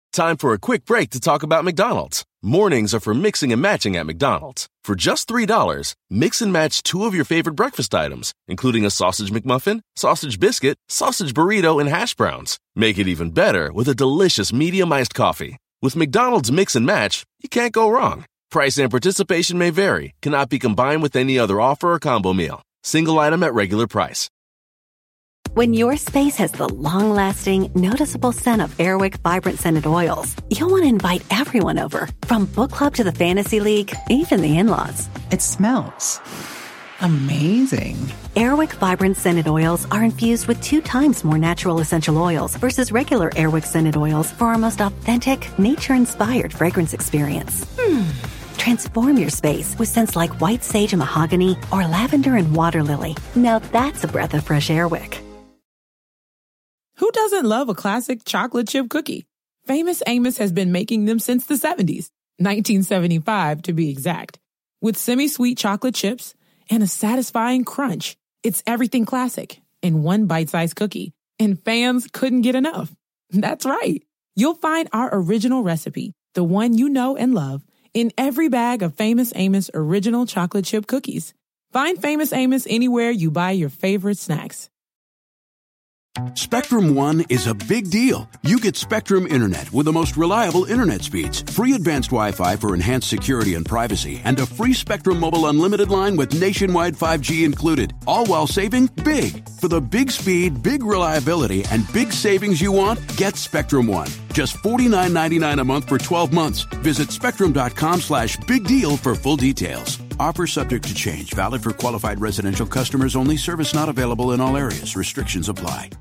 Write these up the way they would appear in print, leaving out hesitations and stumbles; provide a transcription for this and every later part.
Time for a quick break to talk about McDonald's. Mornings are for mixing and matching at McDonald's. For just $3, mix and match 2 of your favorite breakfast items, including a sausage McMuffin, sausage biscuit, sausage burrito, and hash browns. Make it even better with a delicious medium iced coffee. With McDonald's Mix and Match, you can't go wrong. Price and participation may vary, cannot be combined with any other offer or combo meal. Single item at regular price. When your space has the long-lasting, noticeable scent of Airwick Vibrant Scented Oils, you'll want to invite everyone over, from book club to the fantasy league, even the in-laws. It smells amazing. Airwick Vibrant Scented Oils are infused with 2 times more natural essential oils versus regular Airwick Scented Oils for our most authentic, nature-inspired fragrance experience. Transform your space with scents like white sage and mahogany or lavender and water lily. Now that's a breath of fresh Airwick. Who doesn't love a classic chocolate chip cookie? Famous Amos has been making them since the 70s, 1975 to be exact. With semi-sweet chocolate chips and a satisfying crunch, it's everything classic in one bite-sized cookie, and fans couldn't get enough. That's right. You'll find our original recipe, the one you know and love, in every bag of Famous Amos original chocolate chip cookies. Find Famous Amos anywhere you buy your favorite snacks. Spectrum One is a big deal. You get Spectrum Internet with the most reliable internet speeds, free advanced Wi-Fi for enhanced security and privacy, and a free Spectrum Mobile Unlimited line with nationwide 5G included, all while saving big. For the big speed, big reliability, and big savings you want, get Spectrum One. Just $49.99 a month for 12 months. Visit spectrum.com/big deal for full details. Offer subject to change. Valid for qualified residential customers only. Service not available in all areas. Restrictions apply.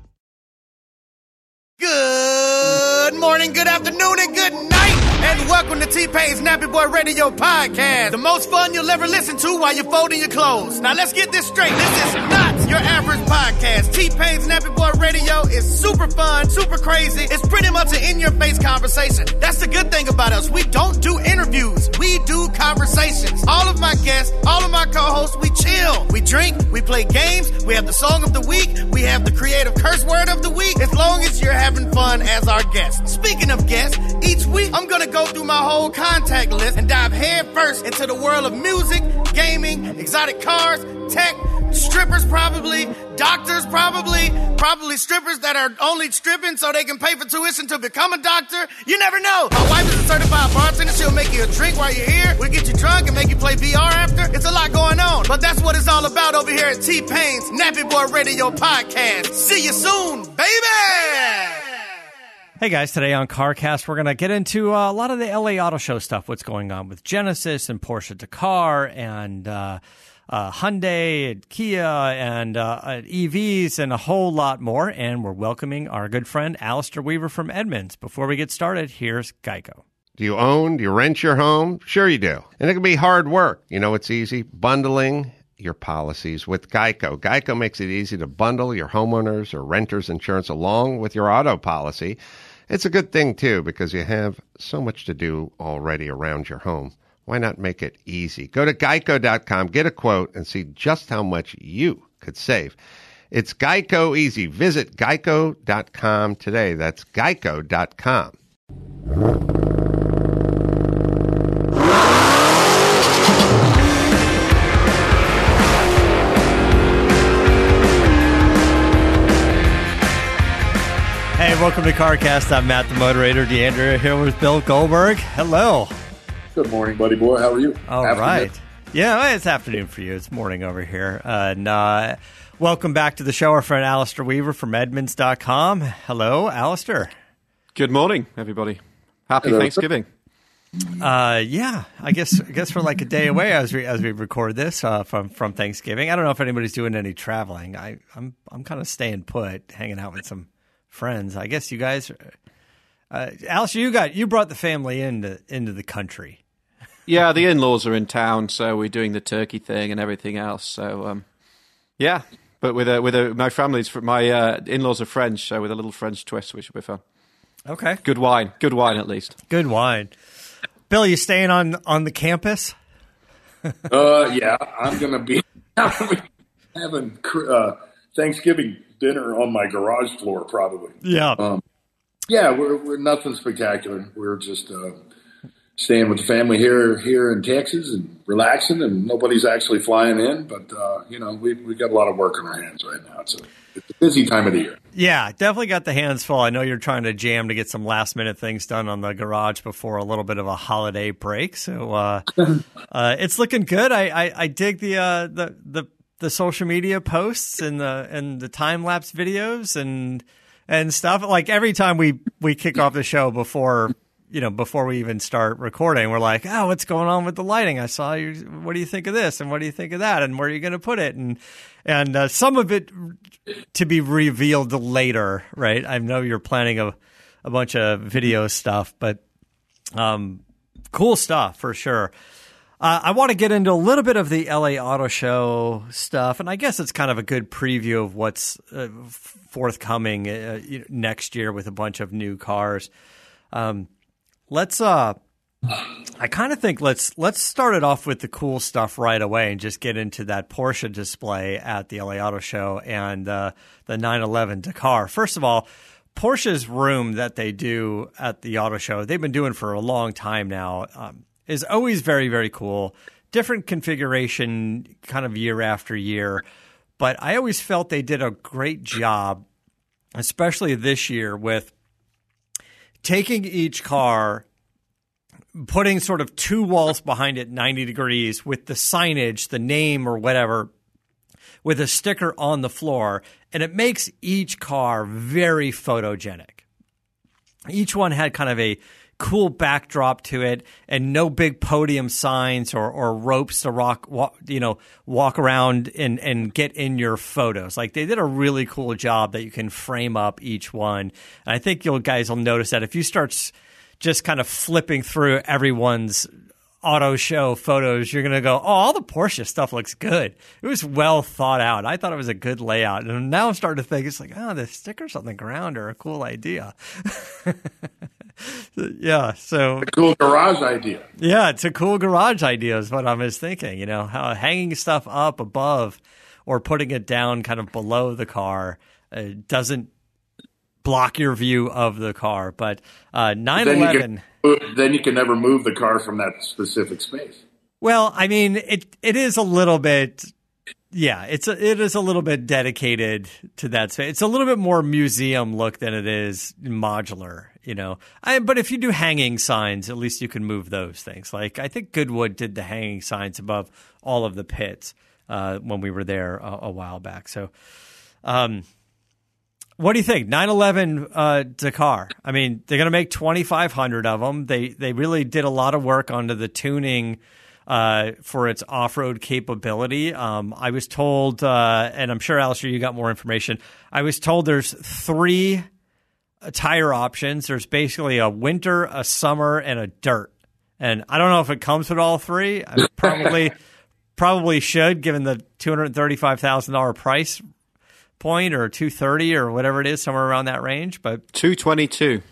Good morning, good afternoon, and good night. And welcome to T-Pain's Nappy Boy Radio Podcast. The most fun you'll ever listen to while you're folding your clothes. Now let's get this straight. This is not your average podcast. T-Pain's Nappy Boy Radio is super fun, super crazy. It's pretty much an in-your-face conversation. That's the good thing about us. We don't do interviews. We do conversations. All of my guests, all of my co-hosts, we chill. We drink, we play games, we have the song of the week, we have the creative curse word of the week, as long as you're having fun as our guest. Speaking of guests, each week I'm going to go through my whole contact list and dive head first into the world of music, gaming, exotic cars, tech, strippers probably, doctors probably strippers that are only stripping so they can pay for tuition to become a doctor. You never know. My wife is a certified bartender. She'll make you a drink while you're here. We'll get you drunk and make you play VR after. It's a lot going on. But that's what it's all about over here at T-Pain's Nappy Boy Radio Podcast. See you soon, baby! Hey guys, today on CarCast, we're going to get into a lot of the LA Auto Show stuff, what's going on with Genesis and Porsche Dakar and Hyundai and Kia and EVs and a whole lot more. And we're welcoming our good friend Alistair Weaver from Edmunds. Before we get started, here's Geico. Do you own? Do you rent your home? Sure you do. And it can be hard work. You know it's easy? Bundling your policies with Geico. Geico makes it easy to bundle your homeowners or renters insurance along with your auto policy. It's a good thing, too, because you have so much to do already around your home. Why not make it easy? Go to geico.com, get a quote, and see just how much you could save. It's Geico easy. Visit geico.com today. That's geico.com. Hey, welcome to CarCast. I'm Matt, the moderator. D'Andrea here with Bill Goldberg. Hello. Good morning, buddy boy. How are you? All right. Yeah, well, it's afternoon for you. It's morning over here. Welcome back to the show, our friend Alistair Weaver from Edmunds.com. Hello, Alistair. Good morning, everybody. Happy Thanksgiving. Yeah, I guess we're like a day away as we record this from Thanksgiving. I don't know if anybody's doing any traveling. I'm kind of staying put, hanging out with some friends. I guess you guys, Alistair, you brought the family into the country. Yeah, the in-laws are in town, so we're doing the turkey thing and everything else. So yeah, but with my in-laws are French, so with a little French twist, which will be fun. Okay, good wine at least. Good wine. Bill, you staying on the campus? Yeah, I'm gonna be having Thanksgiving dinner on my garage floor, probably. Yeah. Yeah, we're nothing spectacular. We're just staying with the family here in Texas and relaxing, and nobody's actually flying in. But we've got a lot of work on our hands right now. It's a busy time of the year. Yeah, definitely got the hands full. I know you're trying to jam to get some last minute things done on the garage before a little bit of a holiday break. So it's looking good. I dig the social media posts and the time lapse videos and stuff. Like every time we kick off the show before we even start recording, we're like, oh, what's going on with the lighting? I saw you. What do you think of this? And what do you think of that? And where are you going to put it? And some of it to be revealed later, right? I know you're planning a bunch of video stuff, but cool stuff for sure. I want to get into a little bit of the LA Auto Show stuff, and I guess it's kind of a good preview of what's forthcoming next year with a bunch of new cars. I kind of think let's start it off with the cool stuff right away and just get into that Porsche display at the LA Auto Show and the 911 Dakar. First of all, Porsche's room that they do at the auto show, they've been doing for a long time now, is always very, very cool. Different configuration kind of year after year. But I always felt they did a great job, especially this year, with taking each car, putting sort of two walls behind it 90 degrees with the signage, the name or whatever, with a sticker on the floor, and it makes each car very photogenic. Each one had kind of a cool backdrop to it and no big podium signs or ropes to walk around and get in your photos. Like, they did a really cool job that you can frame up each one. And I think you guys will notice that if you start just kind of flipping through everyone's auto show photos, you're going to go, oh, all the Porsche stuff looks good. It was well thought out. I thought it was a good layout. And now I'm starting to think, it's like, oh, the stickers on the ground are a cool idea. Yeah, so. A cool garage idea. Yeah, it's a cool garage idea is what I was thinking. How hanging stuff up above or putting it down kind of below the car doesn't block your view of the car. But 911. Then you can never move the car from that specific space. Well, I mean, it is a little bit, yeah, it is a little bit dedicated to that space. It's a little bit more museum look than it is modular, But if you do hanging signs, at least you can move those things. Like, I think Goodwood did the hanging signs above all of the pits when we were there a while back. So, what do you think? 911 Dakar. I mean, they're going to make 2,500 of them. They really did a lot of work onto the tuning for its off-road capability. I was told, and I'm sure, Alistair, you got more information. I was told there's 3 tire options. There's basically a winter, a summer, and a dirt. And I don't know if it comes with all 3. I probably should, given the $235,000 price point, or 230 or whatever it is, somewhere around that range. But 222.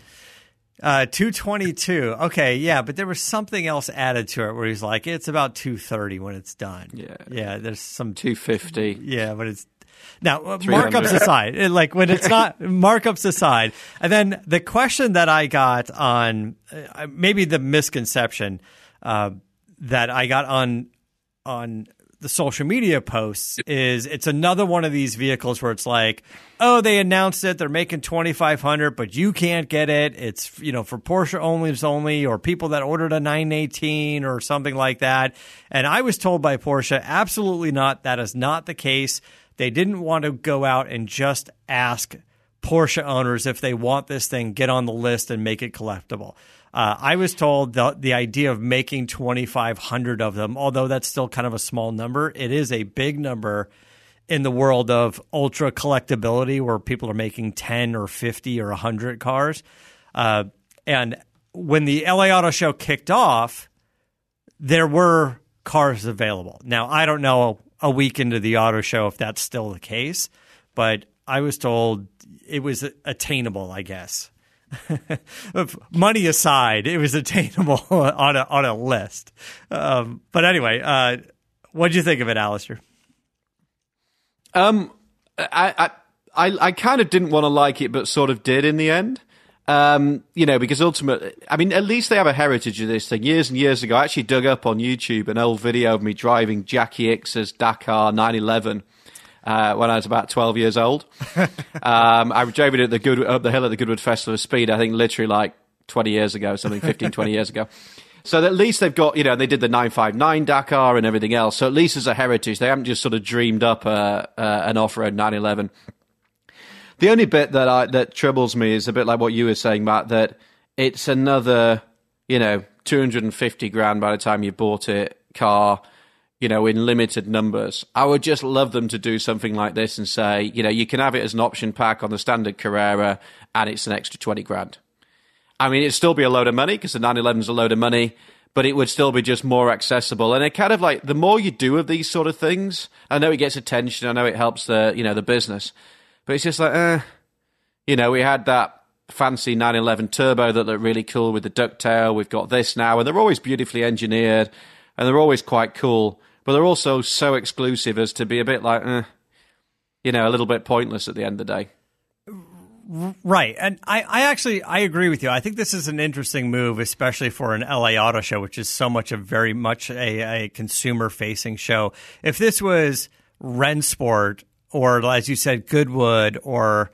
222. Okay, yeah, but there was something else added to it where he's like, it's about 230 when it's done. Yeah, there's some 250. Yeah, but it's now markups aside, like when it's not markups aside. And then the question that I got on maybe the misconception that I got on the social media posts is it's another one of these vehicles where it's like, oh, they announced it, they're making 2,500, but you can't get it. It's, for Porsche only, or people that ordered a 918 or something like that. And I was told by Porsche, absolutely not. That is not the case. They didn't want to go out and just ask Porsche owners if they want this thing, get on the list and make it collectible. I was told the idea of making 2,500 of them, although that's still kind of a small number, it is a big number in the world of ultra collectability where people are making 10 or 50 or 100 cars. And when the LA Auto Show kicked off, there were cars available. Now, I don't know a week into the auto show if that's still the case, but I was told it was attainable, I guess. Money aside, it was attainable on a list. But anyway, what did you think of it, Alistair? I kind of didn't want to like it, but sort of did in the end. Because ultimately, I mean, at least they have a heritage of this thing. Years and years ago, I actually dug up on YouTube an old video of me driving Jackie Ickx's Dakar 911 when I was about 12 years old. I drove it up the hill at the Goodwood Festival of Speed, I think literally like 20 years ago, 20 years ago. So at least they've got, they did the 959 Dakar and everything else. So at least as a heritage, they haven't just sort of dreamed up an off-road 911. The only bit that troubles me is a bit like what you were saying, Matt, that it's another, 250 grand by the time you bought it car, in limited numbers. I would just love them to do something like this and say, you can have it as an option pack on the standard Carrera and it's an extra 20 grand. I mean, it'd still be a load of money because the 911's a load of money, but it would still be just more accessible. And it kind of like, the more you do of these sort of things, I know it gets attention, I know it helps the business, but it's just like, we had that fancy 911 Turbo that looked really cool with the ducktail. We've got this now, and they're always beautifully engineered, and they're always quite cool, but they're also so exclusive as to be a bit like, a little bit pointless at the end of the day. Right. And I agree with you. I think this is an interesting move, especially for an LA Auto Show, which is very much a consumer-facing show. If this was Rennsport, or as you said, Goodwood, or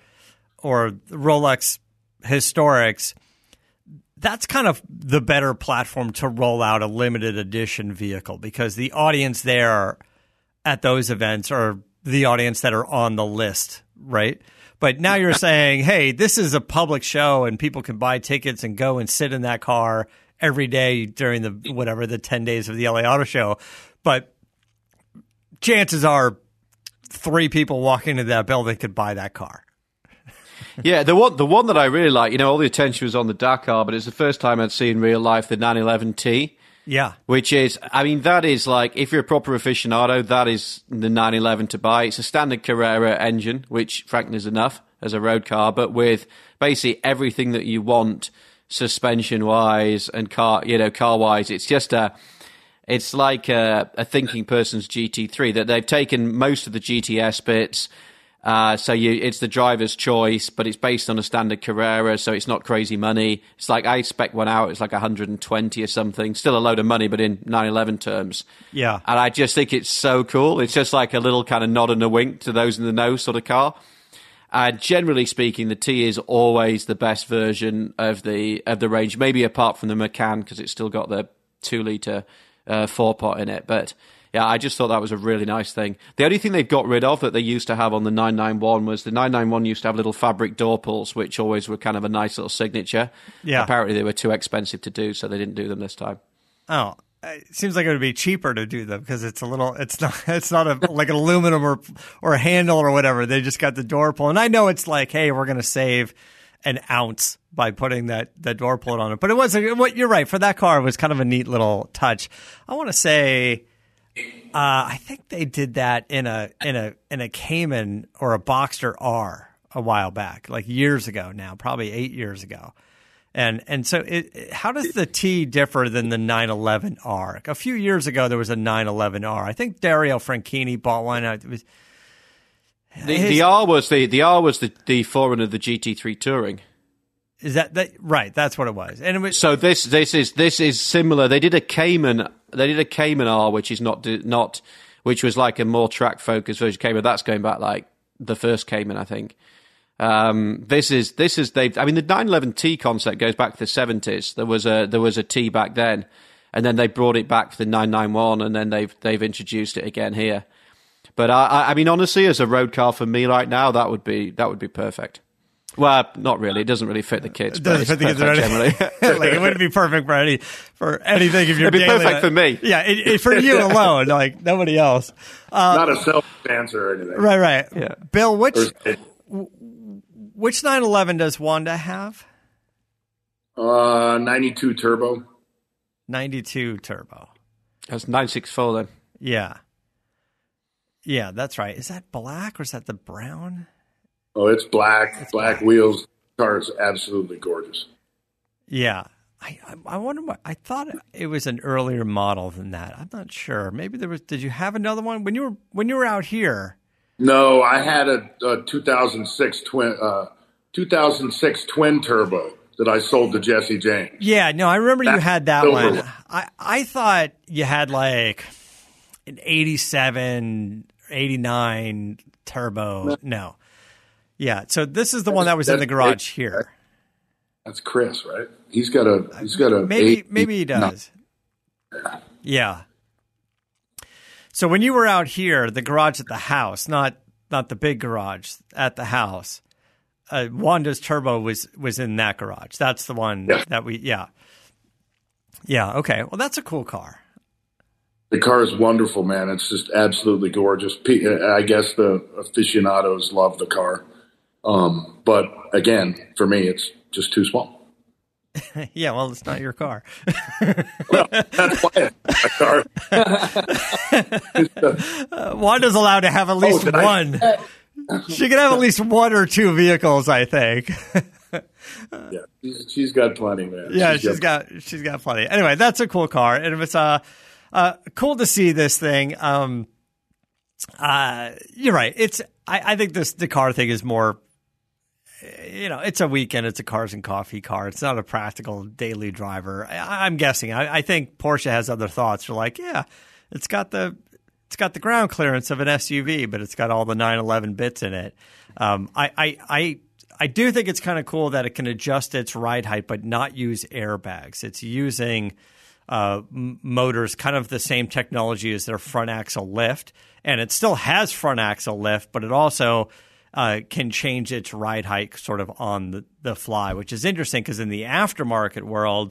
Rolex Historics, that's kind of the better platform to roll out a limited edition vehicle, because the audience there at those events are the audience that are on the list, right? But now you're saying, hey, this is a public show and people can buy tickets and go and sit in that car every day during the 10 days of the LA Auto Show. But chances are 3 people walking into that building could buy that car. Yeah, the one that I really like, all the attention was on the Dakar, but it's the first time I'd seen in real life the 911T. Yeah. Which is, that is like, if you're a proper aficionado, that is the 911 to buy. It's a standard Carrera engine, which frankly is enough as a road car, but with basically everything that you want suspension-wise and car-wise. It's just it's like a thinking person's GT3, that they've taken most of the GTS bits. It's the driver's choice, but it's based on a standard Carrera, so it's not crazy money. It's like, I spec one out, it's like 120 or something. Still a load of money, but in 911 terms. Yeah. And I just think it's so cool. It's just like a little kind of nod and a wink to those in the know sort of car. Generally speaking, the T is always the best version of the range, maybe apart from the Macan, because it's still got the 2-litre 4-pot in it. But yeah, I just thought that was a really nice thing. The only thing they've got rid of that they used to have on the 991 was the 991 used to have little fabric door pulls, which always were kind of a nice little signature. Yeah. Apparently they were too expensive to do, so they didn't do them this time. Oh, it seems like it would be cheaper to do them because it's not like an aluminum or a handle or whatever. They just got the door pull. And I know it's like, hey, we're going to save an ounce by putting that door pull on it. But it was, you're right, for that car, it was kind of a neat little touch. I want to say, I think they did that in a Cayman or a Boxster R a while back, like years ago now, probably 8 years ago. And so how does the T differ than the 911R? A few years ago, there was a 911R. I think Dario Franchitti bought one. The R was the forerunner of the GT3 Touring. Is that right? That's what it was. And it was, so this is similar. They did a Cayman R, which is not which was like a more track focused version of Cayman. That's going back like the first Cayman, I think. This is the 911T concept goes back to the 70s. There was a T back then, and then they brought it back for the 991, and then they've introduced it again here. But I mean, honestly, as a road car for me right now, that would be perfect. Well, not really. It doesn't really fit the kids. It doesn't fit the kids generally. Like, it wouldn't be perfect for anything if you're. It'd be perfect for me. Yeah, for you alone, like nobody else. Not a selfish answer or anything. Right. Yeah. Bill, which 911 does Wanda have? 92 Turbo. 92 Turbo. That's 964 then. Yeah. Yeah, that's right. Is that black or is that the brown? Oh, it's black. It's black wheels. The car is absolutely gorgeous. Yeah. I wonder what, I thought it was an earlier model than that. I'm not sure. Maybe there was, did you have another one when you were out here? No, I had a 2006 twin turbo. that I sold to Jesse James. Yeah, no, I remember you had that silver one. I thought you had like an 87, 89 turbo. No. Yeah, so this is the one that was in the garage here. That's Chris, right? He's got a maybe he does. Yeah. So when you were out here, the garage at the house, not the big garage at the house, Wanda's turbo was in that garage. That's the one that we Yeah, okay. Well, that's a cool car. The car is wonderful, man. It's just absolutely gorgeous. I guess the aficionados love the car. But again, for me, it's just too small. Yeah, well, it's not your car. Well, that's why it's my car. Wanda's allowed to have at least one. She can have at least one or two vehicles, I think. Yeah, she's got plenty, man. Yeah, she's got plenty. Anyway, that's a cool car, and it was cool to see this thing. You're right. I think the car thing is more. It's a weekend. It's a cars and coffee car. It's not a practical daily driver. I'm guessing. I think Porsche has other thoughts. They're like, yeah, it's got the ground clearance of an SUV, but it's got all the 911 bits in it. I do think it's kind of cool that it can adjust its ride height, but not use airbags. It's using motors, kind of the same technology as their front axle lift, and it still has front axle lift, but it also can change its ride height sort of on the fly, which is interesting because in the aftermarket world,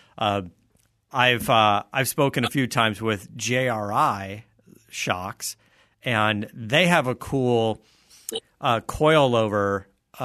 I've spoken a few times with JRI shocks, and they have a cool coilover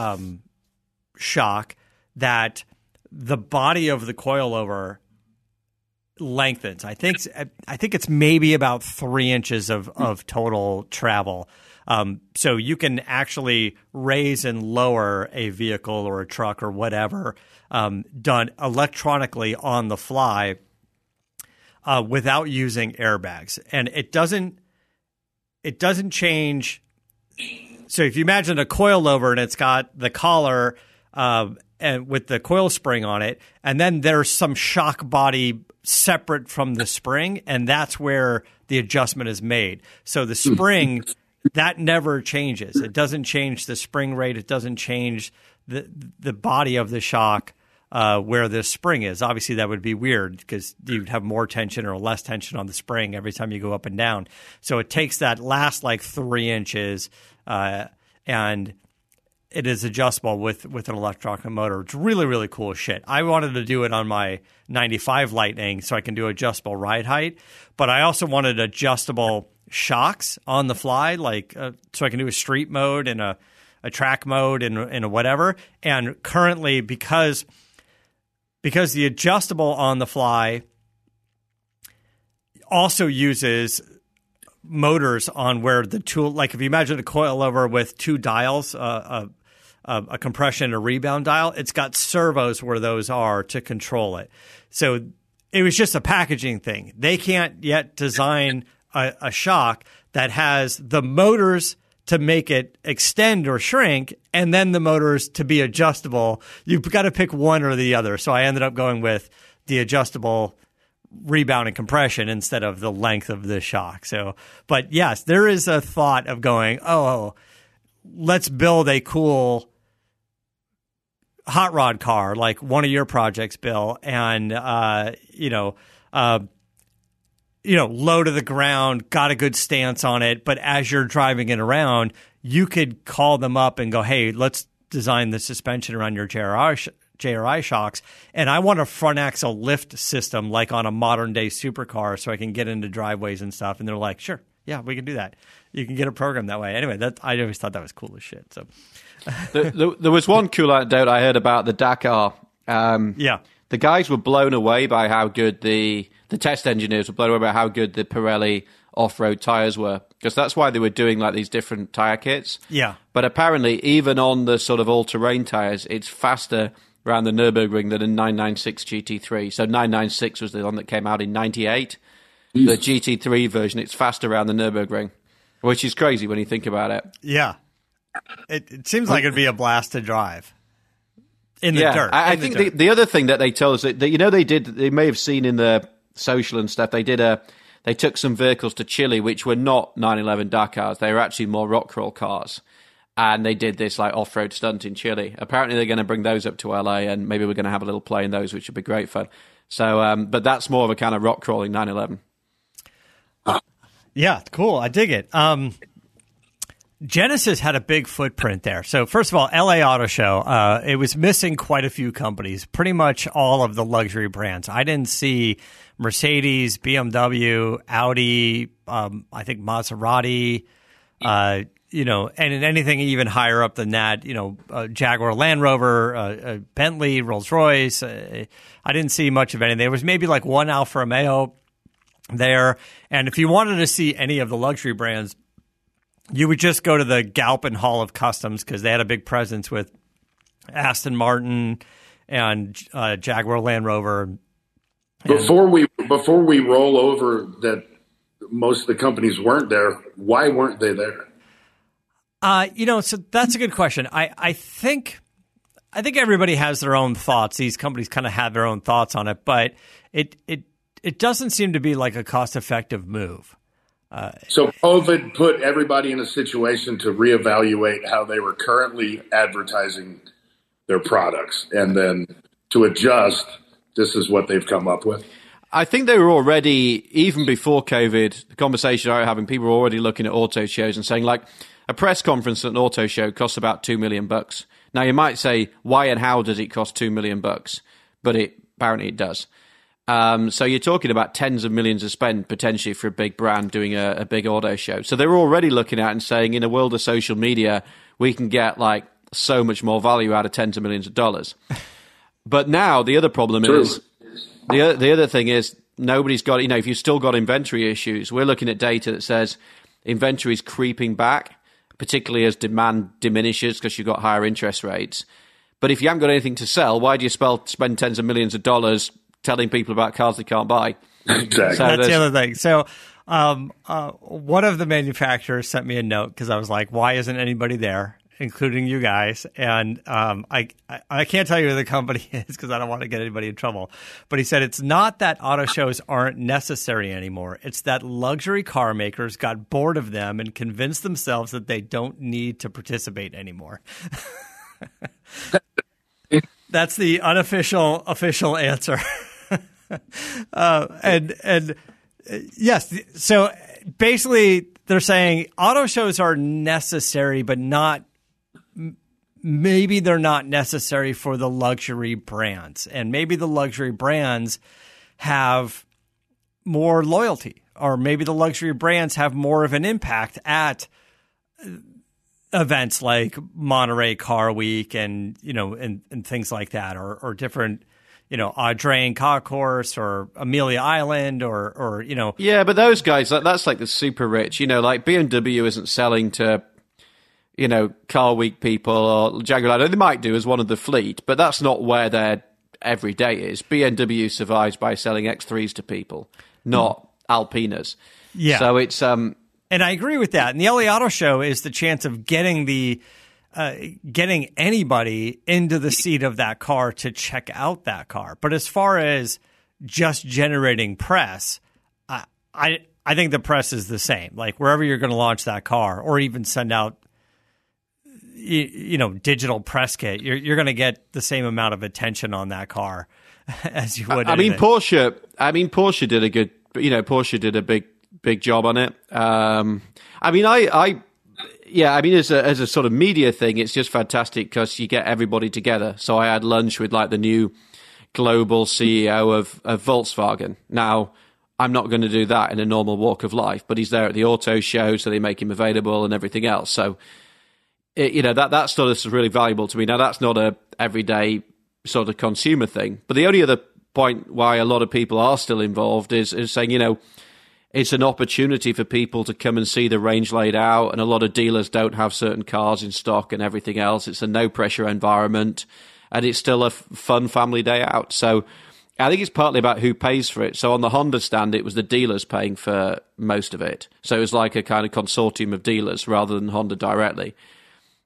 shock that the body of the coilover lengthens. I think it's maybe about 3 inches of total travel. So you can actually raise and lower a vehicle or a truck or whatever done electronically on the fly without using airbags. And it doesn't change. So if you imagine a coilover and it's got the collar and with the coil spring on it, and then there's some shock body separate from the spring, and that's where the adjustment is made. So the spring that never changes. It doesn't change the spring rate. It doesn't change the body of the shock where the spring is. Obviously, that would be weird because you'd have more tension or less tension on the spring every time you go up and down. So it takes that last like 3 inches and it is adjustable with an electronic motor. It's really, really cool shit. I wanted to do it on my 95 Lightning so I can do adjustable ride height, but I also wanted adjustable shocks on the fly, like so I can do a street mode and a track mode and a whatever. And currently, because the adjustable on the fly also uses motors on where the tool, like if you imagine a coilover with two dials, a compression and a rebound dial, it's got servos where those are to control it. So it was just a packaging thing. They can't yet design a shock that has the motors to make it extend or shrink, and then the motors to be adjustable. You've got to pick one or the other. So I ended up going with the adjustable rebound and compression instead of the length of the shock. So, but yes, there is a thought of going, let's build a cool hot rod car like one of your projects, Bill, and low to the ground, got a good stance on it. But as you're driving it around, you could call them up and go, hey, let's design the suspension around your JRI shocks. And I want a front axle lift system like on a modern day supercar so I can get into driveways and stuff. And they're like, sure, yeah, we can do that. You can get a program that way. Anyway, I always thought that was cool as shit. So there was one cool anecdote I heard about the Dakar. The guys were blown away by how good the test engineers were blown away by how good the Pirelli off-road tires were, because that's why they were doing like these different tire kits. Yeah. But apparently, even on the sort of all-terrain tires, it's faster around the Nürburgring than a 996 GT3. So 996 was the one that came out in 98. The GT3 version, it's faster around the Nürburgring, which is crazy when you think about it. Yeah. It seems like it'd be a blast to drive. in the dirt. I think the other thing that they told us that they may have seen in the social and stuff, they took some vehicles to Chile which were not 911 Dakars. They were actually more rock crawl cars. And they did this like off-road stunt in Chile. Apparently they're going to bring those up to LA, and maybe we're going to have a little play in those, which would be great fun. So, but that's more of a kind of rock crawling 911. Yeah, cool. I dig it. Genesis had a big footprint there. So first of all, LA Auto Show, it was missing quite a few companies, pretty much all of the luxury brands. I didn't see Mercedes, BMW, Audi, I think Maserati, and anything even higher up than that, Jaguar, Land Rover, Bentley, Rolls-Royce. I didn't see much of anything. There was maybe like one Alfa Romeo there. And if you wanted to see any of the luxury brands, you would just go to the Galpin Hall of Customs because they had a big presence with Aston Martin and Jaguar Land Rover. Before we roll over that most of the companies weren't there, why weren't they there? So that's a good question. I think everybody has their own thoughts. These companies kind of have their own thoughts on it, but it doesn't seem to be like a cost-effective move. So COVID put everybody in a situation to reevaluate how they were currently advertising their products, and then to adjust, this is what they've come up with. I think they were already, even before COVID, the conversation I was having, people were already looking at auto shows and saying, like, a press conference at an auto show costs about $2 million. Now, you might say, why and how does it cost $2 million? But apparently it does. So you're talking about tens of millions of spend potentially for a big brand doing a big auto show. So they were already looking at and saying, in a world of social media, we can get like so much more value out of tens of millions of dollars. But now the other problem is, the other thing is nobody's got, if you've still got inventory issues, we're looking at data that says inventory is creeping back, particularly as demand diminishes because you've got higher interest rates. But if you haven't got anything to sell, why do you spend tens of millions of dollars telling people about cars they can't buy? Exactly. So that's the other thing. So one of the manufacturers sent me a note because I was like, why isn't anybody there, including you guys? And I can't tell you who the company is because I don't want to get anybody in trouble. But he said it's not that auto shows aren't necessary anymore. It's that luxury car makers got bored of them and convinced themselves that they don't need to participate anymore. That's the official answer. Yes. So basically they're saying auto shows are necessary, but maybe they're not necessary for the luxury brands. And maybe the luxury brands have more loyalty, or maybe the luxury brands have more of an impact at events like Monterey Car Week and things like that, or different, Audrain Concourse or Amelia Island or. Yeah, but those guys, that's like the super rich, like BMW isn't selling to, Car Week people or Jaguar. They might do as one of the fleet, but that's not where their every day is. BMW survives by selling X3s to people, not Alpinas. Yeah. So it's, and I agree with that. And the LA Auto Show is the chance of getting anybody into the seat of that car to check out that car. But as far as just generating press, I think the press is the same. Like wherever you're going to launch that car, or even send out, digital press kit, you're going to get the same amount of attention on that car as you would. Porsche did Porsche did a big job on it. As a sort of media thing, it's just fantastic because you get everybody together. So I had lunch with like the new global CEO of Volkswagen. Now, I'm not going to do that in a normal walk of life, but he's there at the auto show, so they make him available and everything else. So, that sort of is really valuable to me. Now, that's not a everyday sort of consumer thing. But the only other point why a lot of people are still involved is saying, it's an opportunity for people to come and see the range laid out, and a lot of dealers don't have certain cars in stock and everything else. It's a no-pressure environment, and it's still a fun family day out. So I think it's partly about who pays for it. So on the Honda stand, it was the dealers paying for most of it. So it was like a kind of consortium of dealers rather than Honda directly.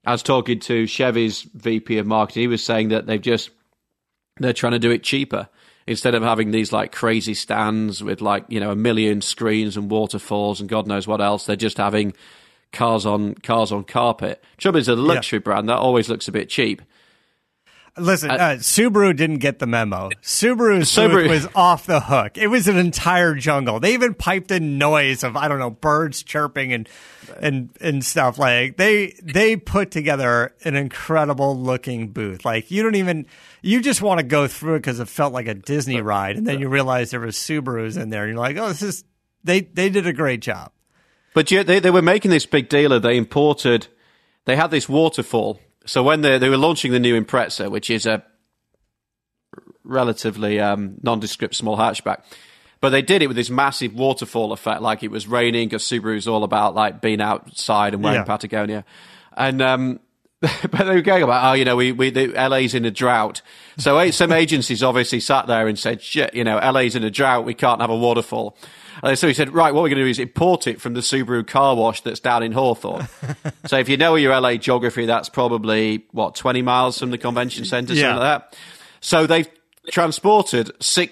I was talking to Chevy's VP of marketing. He was saying that they're trying to do it cheaper. Instead of having these like crazy stands with like, you know, 1 million screens and waterfalls and God knows what else, they're just having cars on carpet. Trouble is, a luxury brand that always looks a bit cheap. Listen, Subaru didn't get the memo. Subaru's booth was off the hook. It was an entire jungle. They even piped in noise of, I don't know, birds chirping and stuff. Like they put together an incredible looking booth. Like you just want to go through it because it felt like a Disney ride, and then you realize there was Subarus in there, and you're like, oh, they did a great job. But they were making this big deal of they had this waterfall. So when they were launching the new Impreza, which is a relatively nondescript small hatchback, but they did it with this massive waterfall effect, like it was raining, because Subaru's all about like being outside and wearing Patagonia. And but they were going about, LA's in a drought. So some agencies obviously sat there and said, shit, LA's in a drought, we can't have a waterfall. So he said, right, what we're going to do is import it from the Subaru car wash that's down in Hawthorne. So if you know your LA geography, that's probably, 20 miles from the convention center, something like that. So they've transported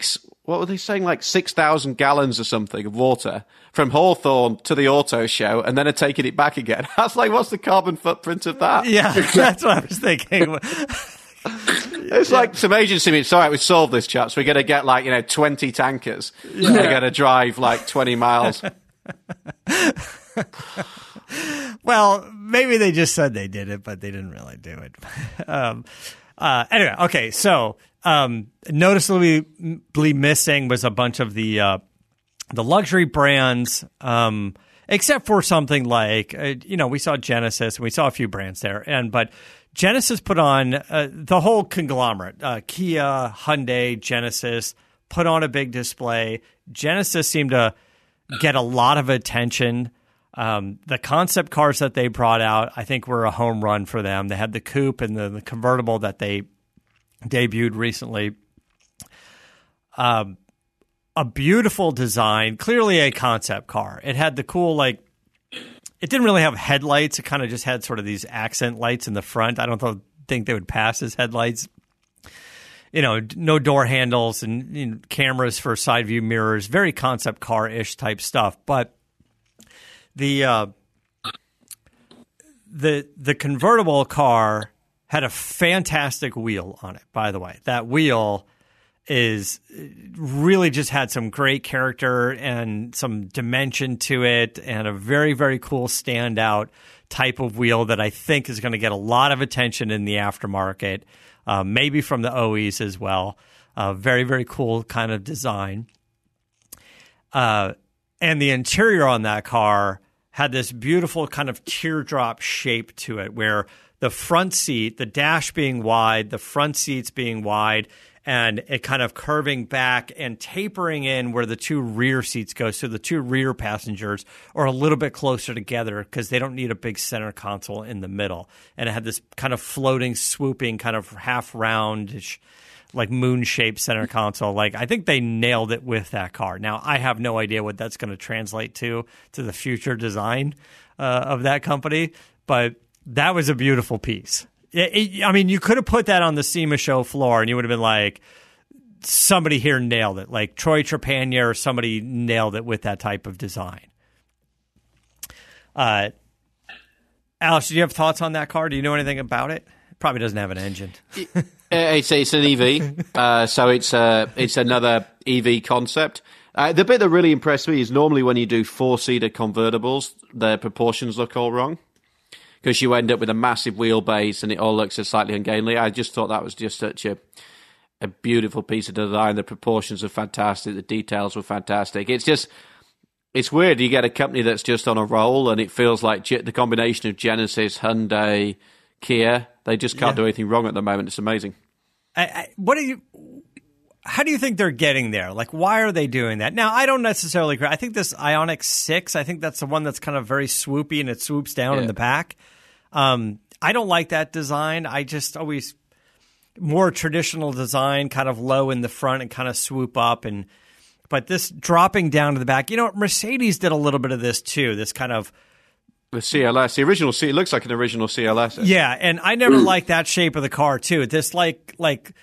6,000 gallons or something of water from Hawthorne to the auto show and then are taking it back again. I was like, what's the carbon footprint of that? Yeah, that's what I was thinking. It's like some agency means, all right, we solved this, chaps. We're going to get 20 tankers. We're going to drive 20 miles. Well, maybe they just said they did it, but they didn't really do it. Anyway, okay, so noticeably missing was a bunch of the luxury brands, except for something like, we saw Genesis and we saw a few brands there, but Genesis put on the whole conglomerate, Kia, Hyundai, Genesis, put on a big display. Genesis seemed to get a lot of attention. The concept cars that they brought out, I think, were a home run for them. They had the coupe and the convertible that they debuted recently. A beautiful design, clearly a concept car. It had the cool, it didn't really have headlights. It kind of just had sort of these accent lights in the front. I don't think they would pass as headlights. No door handles and cameras for side view mirrors. Very concept car-ish type stuff. But the convertible car had a fantastic wheel on it, by the way. That wheel is really just had some great character and some dimension to it and a very, very cool standout type of wheel that I think is going to get a lot of attention in the aftermarket, maybe from the OEs as well. Very, very cool kind of design. And the interior on that car had this beautiful kind of teardrop shape to it where the front seat, the dash being wide, the front seats being wide, and it kind of curving back and tapering in where the two rear seats go. So the two rear passengers are a little bit closer together because they don't need a big center console in the middle. And it had this kind of floating, swooping, kind of half roundish, moon-shaped center console. I think they nailed it with that car. Now, I have no idea what that's going to translate to the future design of that company, but that was a beautiful piece. You could have put that on the SEMA show floor and you would have been like, somebody here nailed it. Like Troy Trepagna or somebody nailed it with that type of design. Alex, do you have thoughts on that car? Do you know anything about it? It probably doesn't have an engine. It's an EV, so it's another EV concept. The bit that really impressed me is normally when you do four-seater convertibles, the proportions look all wrong, because you end up with a massive wheelbase and it all looks slightly ungainly. I just thought that was just such a beautiful piece of design. The proportions are fantastic. The details were fantastic. It's weird. You get a company that's just on a roll and it feels like the combination of Genesis, Hyundai, Kia, they just can't do anything wrong at the moment. It's amazing. How do you think they're getting there? Why are they doing that? Now, I don't necessarily agree. I think this Ioniq 6, I think that's the one that's kind of very swoopy and it swoops down in the back. I don't like that design. I just always more traditional design, kind of low in the front and kind of swoop up. But this dropping down to the back, Mercedes did a little bit of this too. This kind of The CLS, the original it looks like an original CLS. Yeah, and I never liked that shape of the car too. This like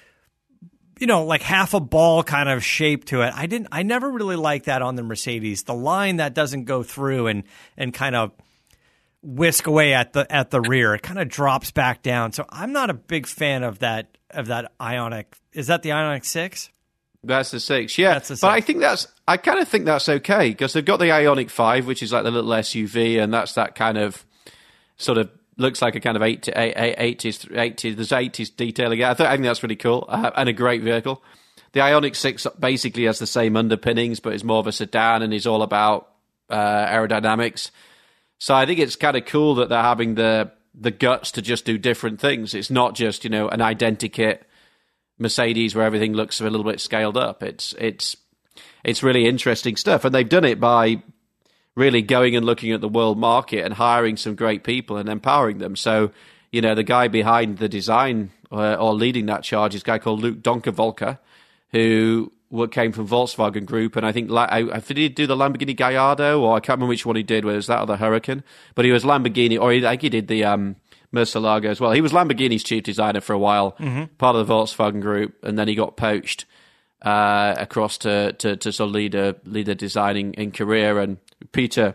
half a ball kind of shape to it. I never really liked that on the Mercedes. The line that doesn't go through and kind of whisk away at the rear. It kind of drops back down. So I'm not a big fan of that Ioniq. Is that the Ioniq 6? That's the 6, yeah. That's the 6. But I kind of think that's okay because they've got the Ioniq 5, which is like the little SUV, and that's that kind of sort of looks like a kind of 80s. There's 80s detailing. I think that's really cool and a great vehicle. The Ioniq 6 basically has the same underpinnings, but is more of a sedan and is all about aerodynamics. So I think it's kind of cool that they're having the guts to just do different things. It's not just an identikit Mercedes where everything looks a little bit scaled up. It's really interesting stuff, and they've done it by really going and looking at the world market and hiring some great people and empowering them. So, the guy behind the design or leading that charge is a guy called Luke Donkervolker, who came from Volkswagen Group, and I think did he do the Lamborghini Gallardo, or I can't remember which one he did, whether it was that or the Huracan, but he was Lamborghini, or he did the Murcielago as well. He was Lamborghini's chief designer for a while, part of the Volkswagen Group, and then he got poached across to sort of lead a designing in career. And Peter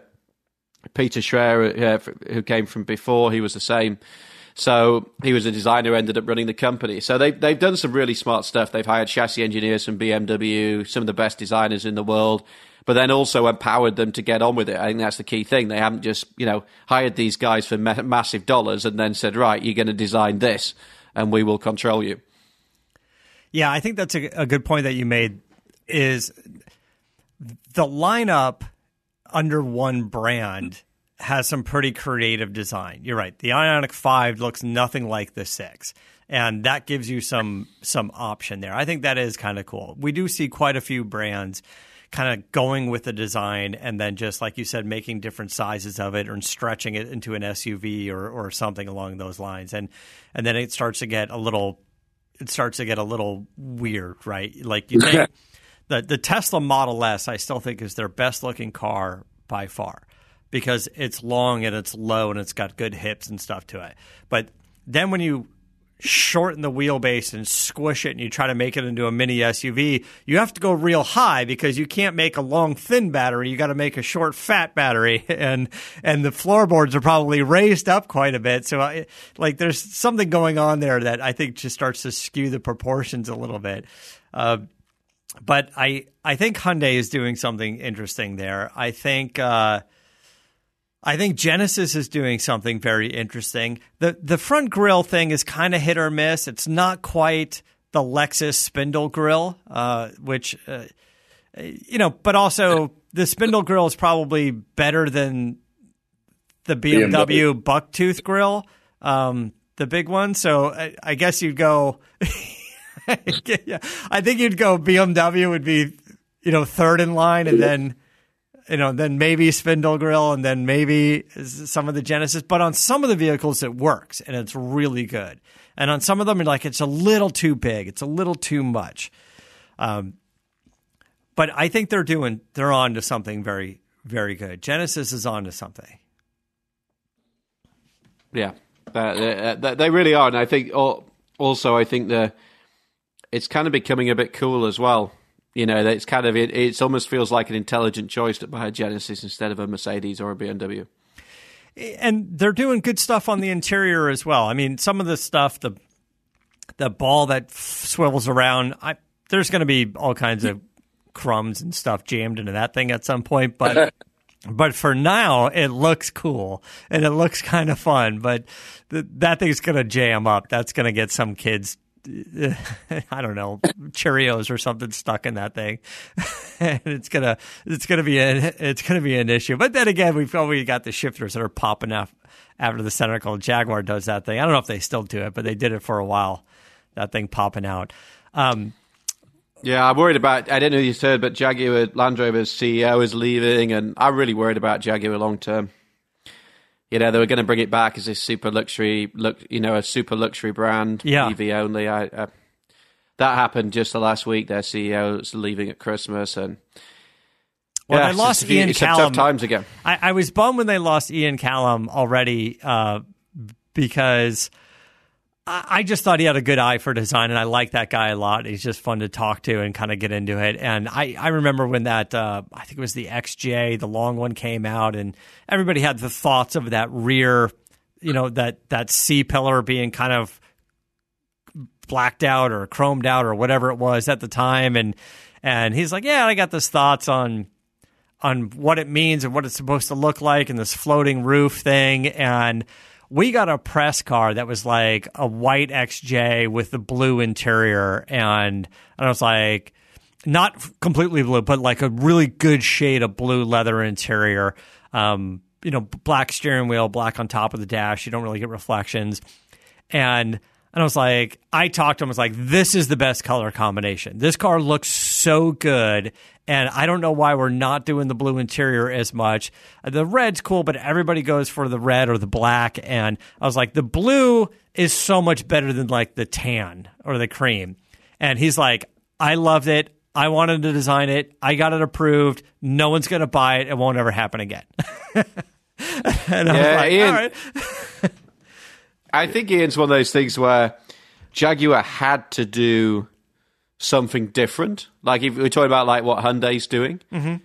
Schreier, who came from before, he was the same. So he was a designer, ended up running the company. So they've done some really smart stuff. They've hired chassis engineers from BMW, some of the best designers in the world, but then also empowered them to get on with it. I think that's the key thing. They haven't just, hired these guys for massive dollars and then said, right, you're going to design this and we will control you. Yeah, I think that's a good point that you made, is the lineup under one brand has some pretty creative design. You're right. The Ioniq 5 looks nothing like the 6, and that gives you some option there. I think that is kind of cool. We do see quite a few brands kind of going with the design and then just, like you said, making different sizes of it or stretching it into an SUV or something along those lines. And then it starts to get a little weird, right? Like you think the Tesla Model S, I still think, is their best looking car by far, because it's long and it's low and it's got good hips and stuff to it. But then when you shorten the wheelbase and squish it and you try to make it into a mini SUV, you have to go real high because you can't make a long, thin battery. You got to make a short, fat battery, and the floorboards are probably raised up quite a bit. So there's something going on there that I think just starts to skew the proportions a little bit. But I think Hyundai is doing something interesting there. I think Genesis is doing something very interesting. The front grille thing is kind of hit or miss. It's not quite the Lexus spindle grille, which but also the spindle grille is probably better than the BMW bucktooth grille, the big one. So I guess you'd go. Yeah, I think you'd go BMW would be, third in line, and then, then maybe spindle grille, and then maybe some of the Genesis. But on some of the vehicles, it works, and it's really good. And on some of them, it's a little too big. It's a little too much. But I think they're on to something very, very good. Genesis is on to something. Yeah, they really are. And I think also, it's kind of becoming a bit cool as well. It's kind of it almost feels like an intelligent choice to buy a Genesis instead of a Mercedes or a BMW. And they're doing good stuff on the interior as well. I mean, some of the stuff, the ball that swivels around, there's going to be all kinds of crumbs and stuff jammed into that thing at some point, but for now, it looks cool and it looks kind of fun. But that thing's going to jam up. That's going to get some kids, I don't know, Cheerios or something stuck in that thing, and it's gonna be an issue. But then again, we've already got the shifters that are popping up after the center console. Jaguar does that thing. I don't know if they still do it, but they did it for a while. That thing popping out. Yeah, I'm worried about. I don't know if you heard, but Jaguar Land Rover's CEO is leaving, and I'm really worried about Jaguar long term. They were going to bring it back as a super luxury brand, EV only. That happened just the last week. Their CEO is leaving at Christmas, and Well, yeah, they lost it's Ian Callum. Tough times again. I was bummed when they lost Ian Callum already because I just thought he had a good eye for design, and I like that guy a lot. He's just fun to talk to and kind of get into it. And I remember when that, I think it was the XJ, the long one came out, and everybody had the thoughts of that rear, that C-pillar being kind of blacked out or chromed out or whatever it was at the time. And he's like, yeah, I got this thoughts on what it means and what it's supposed to look like and this floating roof thing. And we got a press car that was like a white XJ with the blue interior. And I was like, not completely blue, but like a really good shade of blue leather interior. Black steering wheel, black on top of the dash. You don't really get reflections. And I was like, I talked to him, I was like, this is the best color combination. This car looks so good, and I don't know why we're not doing the blue interior as much. The red's cool, but everybody goes for the red or the black, and I was like, the blue is so much better than like the tan or the cream. And he's like, I loved it. I wanted to design it. I got it approved. No one's going to buy it. It won't ever happen again. And I was like, Ian, all right. I think Ian's one of those things where Jaguar had to do something different. Like if we're talking about like what Hyundai's doing,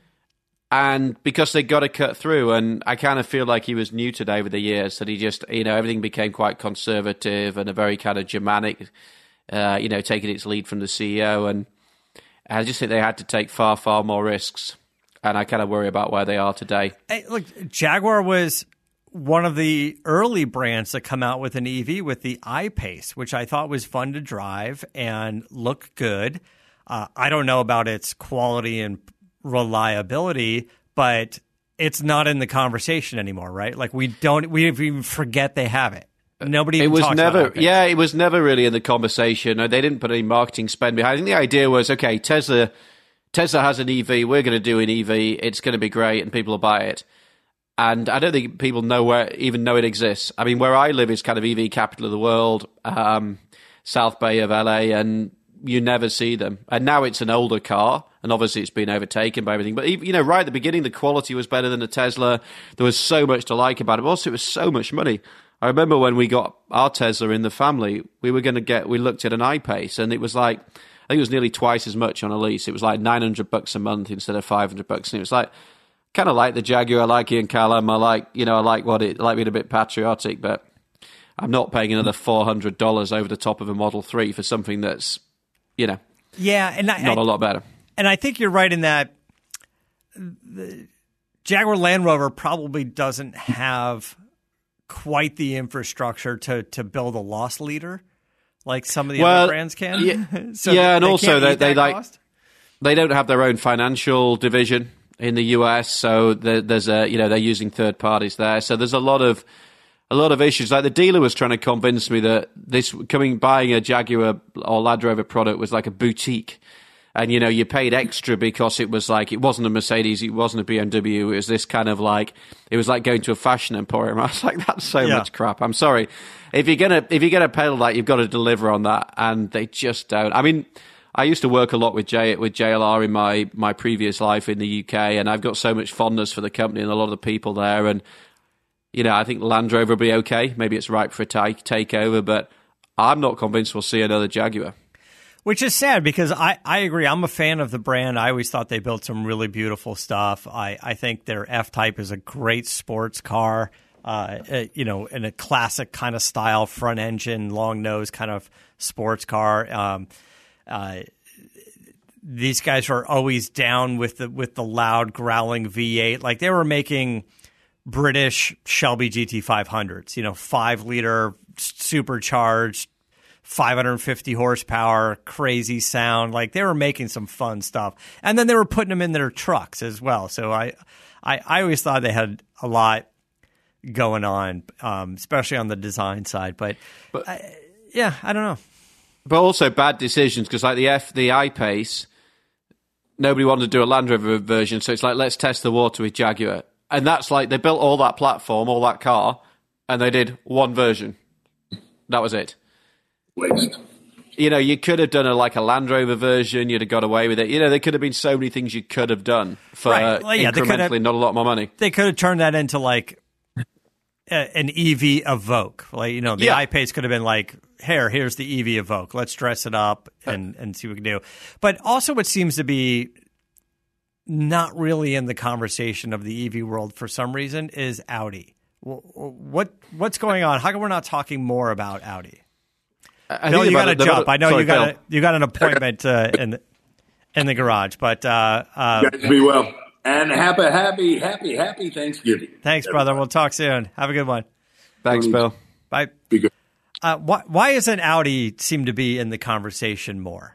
and because they got to cut through, and I kind of feel like he was new today over the years that he just everything became quite conservative and a very kind of Germanic, taking its lead from the CEO, and I just think they had to take far more risks, and I kind of worry about where they are today. Hey, look, Jaguar was one of the early brands that come out with an EV with the I-Pace, which I thought was fun to drive and look good. I don't know about its quality and reliability, but it's not in the conversation anymore, right? Like we even forget they have it. Nobody even talks about I-Pace. Yeah, it was never really in the conversation. They didn't put any marketing spend behind it. I think the idea was, okay, Tesla has an EV, we're going to do an EV, it's going to be great, and people will buy it. And I don't think people even know it exists. I mean, where I live is kind of EV capital of the world, South Bay of LA, and you never see them. And now it's an older car, and obviously it's been overtaken by everything. But right at the beginning, the quality was better than a Tesla. There was so much to like about it. Also, it was so much money. I remember when we got our Tesla in the family, we looked at an I-Pace, and it was like, I think it was nearly twice as much on a lease. It was like $900 a month instead of $500, and it was like, kind of like the Jaguar. I like Ian Callum. I like being a bit patriotic, but I'm not paying another $400 over the top of a Model 3 for something that's, not a lot better. And I think you're right in that the Jaguar Land Rover probably doesn't have quite the infrastructure to build a loss leader like some of the other brands can. Yeah, so and also they don't have their own financial division in the US, so there's they're using third parties there. So there's a lot of issues. Like the dealer was trying to convince me that buying a Jaguar or Land Rover product was like a boutique, and you paid extra because it was like it wasn't a Mercedes, it wasn't a BMW, it was this kind of like it was like going to a fashion emporium. I was like, that's so much crap. I'm sorry, if you're gonna peddle that, you've got to deliver on that, and they just don't. I mean, I used to work a lot with JLR in my previous life in the UK, and I've got so much fondness for the company and a lot of the people there. And I think Land Rover will be okay. Maybe it's ripe for a takeover, but I'm not convinced we'll see another Jaguar. Which is sad because I agree. I'm a fan of the brand. I always thought they built some really beautiful stuff. I think their F-Type is a great sports car, in a classic kind of style, front engine, long nose kind of sports car. These guys are always down with the loud growling V8. Like they were making British Shelby GT500s, 5-liter supercharged, 550 horsepower, crazy sound. Like they were making some fun stuff, and then they were putting them in their trucks as well. So I always thought they had a lot going on, especially on the design side. But I don't know. But also bad decisions because like the I-Pace, nobody wanted to do a Land Rover version, so it's like let's test the water with Jaguar, and that's like they built all that platform, all that car, and they did one version. That was it. Waste. You could have done a Land Rover version. You'd have got away with it. There could have been so many things you could have done for incrementally not a lot more money. They could have turned that into an EV Evoque. The I-Pace could have been here's the EV Evoque. Let's dress it up and see what we can do. But also what seems to be not really in the conversation of the EV world for some reason is Audi. What's going on? How come we're not talking more about Audi? Bill, you got to jump. I know you got an appointment in the garage, but you guys be well. And happy Thanksgiving. Thanks, brother. We'll talk soon. Have a good one. Thanks, Bill. Bye. Be good. Why isn't Audi seem to be in the conversation more?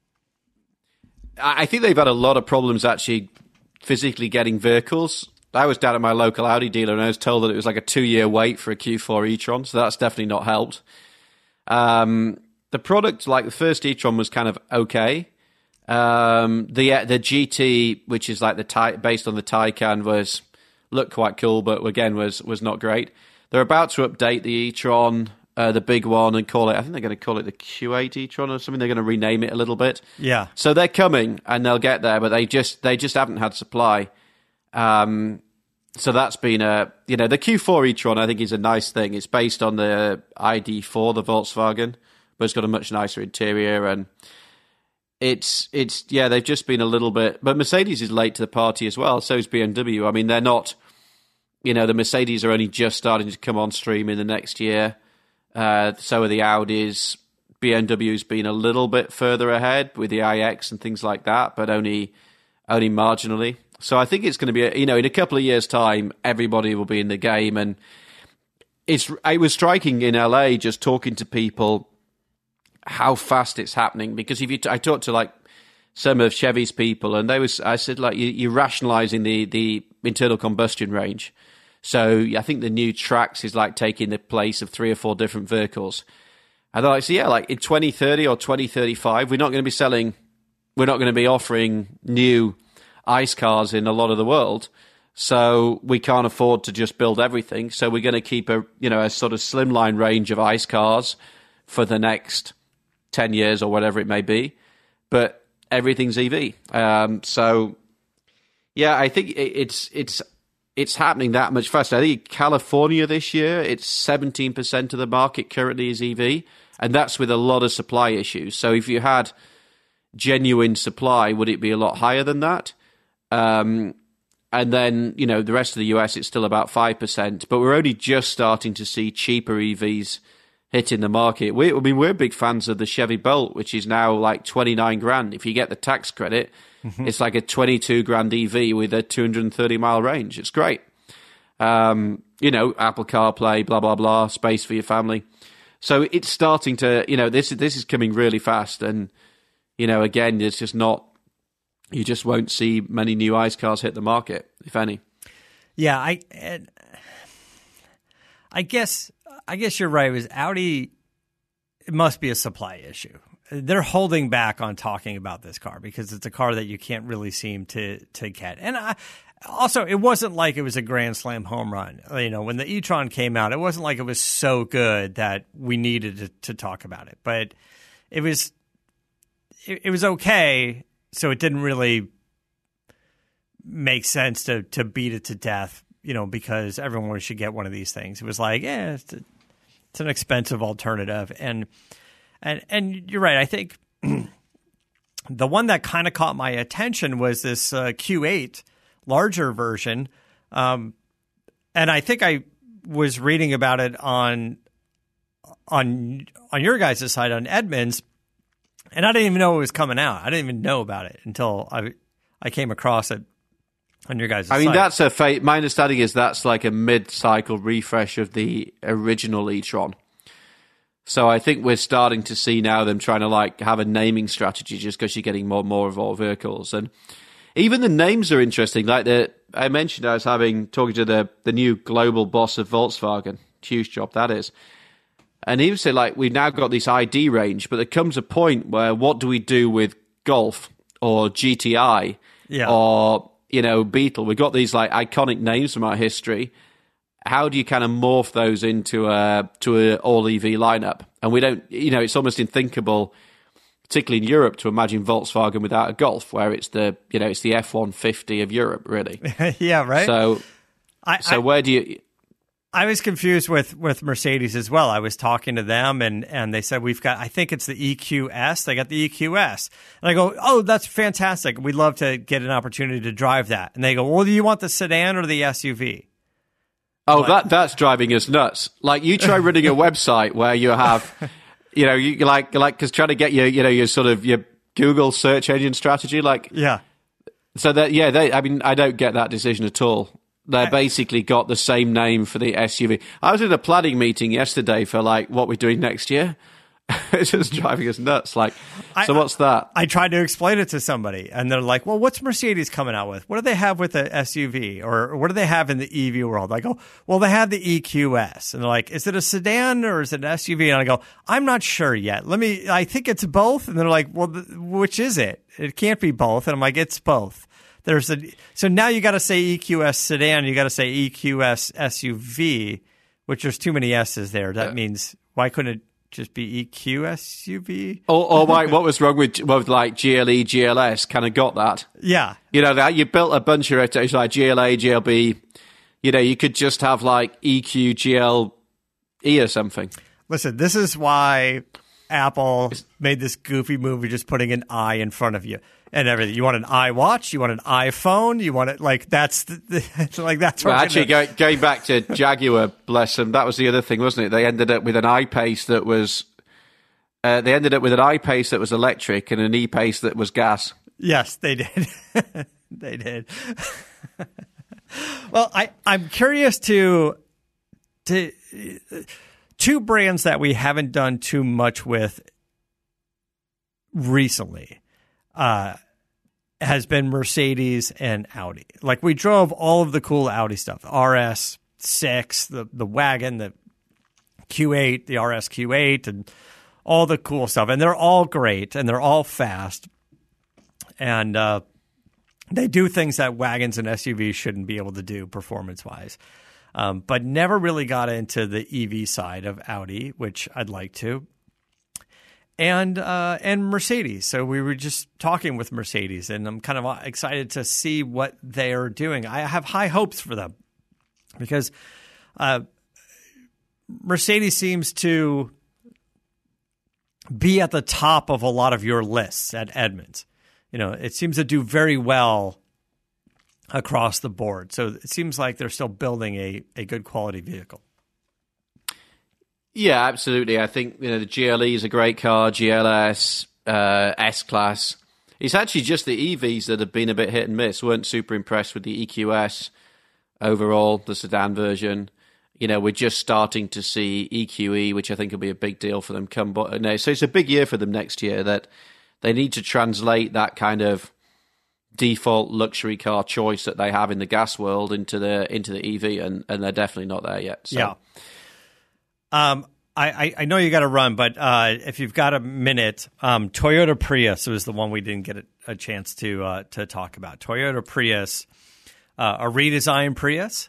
I think they've had a lot of problems actually physically getting vehicles. I was down at my local Audi dealer and I was told that it was a 2-year wait for a Q4 e-tron, so that's definitely not helped. The product, the first e-tron, was kind of okay. The GT, which is based on the Taycan, looked quite cool, but again was not great. They're about to update the e-tron, the big one, and call it. I think they're going to call it the Q8 e-tron or something. They're going to rename it a little bit. Yeah. So they're coming and they'll get there, but they just haven't had supply. So that's been the Q4 e-tron, I think, is a nice thing. It's based on the ID4, the Volkswagen, but it's got a much nicer interior, and it's they've just been a little bit. But Mercedes is late to the party as well. So is BMW. I mean, they're not. The Mercedes are only just starting to come on stream in the next year. So are the Audis. BMW's been a little bit further ahead with the iX and things like that, but only marginally. So I think it's going to be, in a couple of years' time, everybody will be in the game. And it was striking in LA just talking to people how fast it's happening. Because I talked to some of Chevy's people, and I said you're rationalizing the internal combustion range. So I think the new Trax is taking the place of 3 or 4 different vehicles. And they're in 2030 or 2035, we're not going to be offering new ICE cars in a lot of the world, so we can't afford to just build everything. So we're going to keep a sort of slimline range of ICE cars for the next 10 years or whatever it may be, but everything's EV. So yeah, I think it's happening that much faster. I think California this year, it's 17% of the market currently is EV, and that's with a lot of supply issues. So if you had genuine supply, would it be a lot higher than that? And then, the rest of the US, it's still about 5%, but we're only just starting to see cheaper EVs hitting the market. We're big fans of the Chevy Bolt, which is now $29,000. If you get the tax credit, it's a $22,000 EV with a 230-mile range. It's great. Apple CarPlay, blah, blah, blah, space for your family. So it's starting to, this is coming really fast. And, again, it's just not, you just won't see many new ICE cars hit the market, if any. Yeah, I guess you're right. It was Audi. It must be a supply issue. They're holding back on talking about this car because it's a car that you can't really seem to get. And also, it wasn't like it was a Grand Slam home run. When the e-tron came out, it wasn't like it was so good that we needed to talk about it. But it was okay. So it didn't really make sense to beat it to death, because everyone should get one of these things. It was it's an expensive alternative. And you're right. I think the one that kind of caught my attention was this Q8 larger version. And I think I was reading about it on your guys' side on Edmunds. And I didn't even know it was coming out. I didn't even know about it until I came across it on your guys' site. I mean, that's my understanding is that's a mid-cycle refresh of the original e-tron. So I think we're starting to see now them trying to have a naming strategy just because you're getting more and more of all vehicles. And even the names are interesting. I mentioned I was talking to the new global boss of Volkswagen. Huge job that is. And he would say, we've now got this ID range, but there comes a point where what do we do with Golf or GTI or, Beetle? We've got these, iconic names from our history. How do you kind of morph those into an all-EV lineup? And we don't, it's almost unthinkable particularly in Europe, to imagine Volkswagen without a Golf, where it's the F-150 of Europe, really. Yeah, right. So where do you? I was confused with Mercedes as well. I was talking to them, and they said, I think it's the EQS. They got the EQS. And I go, oh, that's fantastic. We'd love to get an opportunity to drive that. And they go, well, do you want the sedan or the SUV? Oh, that's driving us nuts. Like, you try running a website where you have, you like, because trying to get your sort of your Google search engine strategy, like, yeah. So I don't get that decision at all. They basically got the same name for the SUV. I was in a planning meeting yesterday for like what we're doing next year. It's just driving us nuts. Like, what's that? I tried to explain it to somebody, and they're like, well, what's Mercedes coming out with? What do they have with the SUV? Or what do they have in the EV world? I go, well, they have the EQS. And they're like, is it a sedan or is it an SUV? And I go, I'm not sure yet. I think it's both. And they're like, well, which is it? It can't be both. And I'm like, it's both. So now you got to say EQS sedan, you got to say EQS SUV, which there's too many S's there. That means, why couldn't it just be EQ SUV? Or what was wrong with like GLE, GLS? Kind of got that. Yeah. That you built a bunch of it, it's like GLA, GLB. You could just have like EQ, GLE or something. Listen, this is why Apple made this goofy move of just putting an I in front of you. And everything. You want an iWatch? You want an iPhone? You want it like that's that's. Well, actually, going back to Jaguar, bless them, that was the other thing, wasn't it? They ended up with an I-Pace that was. They ended up with an I-Pace that was electric and an E-Pace that was gas. Yes, they did. They did. Well, I'm curious to two brands that we haven't done too much with recently. Has been Mercedes and Audi. Like, we drove all of the cool Audi stuff, the RS6, the wagon, the Q8, the RS Q8, and all the cool stuff. And they're all great, and they're all fast. And they do things that wagons and SUVs shouldn't be able to do performance-wise. But never really got into the EV side of Audi, which I'd like to. And Mercedes. So we were just talking with Mercedes, and I'm kind of excited to see what they are doing. I have high hopes for them because Mercedes seems to be at the top of a lot of your lists at Edmunds. It seems to do very well across the board. So it seems like they're still building a good quality vehicle. Yeah, absolutely. I think the GLE is a great car, GLS, S-Class. It's actually just the EVs that have been a bit hit and miss. Weren't super impressed with the EQS overall, the sedan version. We're just starting to see EQE, which I think will be a big deal for them come. So it's a big year for them next year that they need to translate that kind of default luxury car choice that they have in the gas world into the EV, and they're definitely not there yet. So. Yeah. I know you got to run, but if you've got a minute, Toyota Prius was the one we didn't get a chance to talk about. Toyota Prius, a redesigned Prius.